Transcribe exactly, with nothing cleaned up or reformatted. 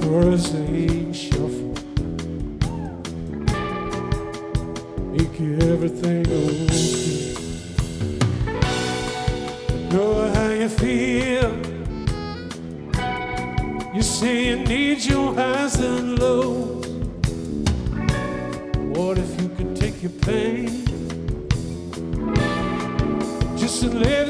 chorus ain't shuffle, make everything okay. Know how you feel. You say you need your highs and lows. What if you could take your pain just and let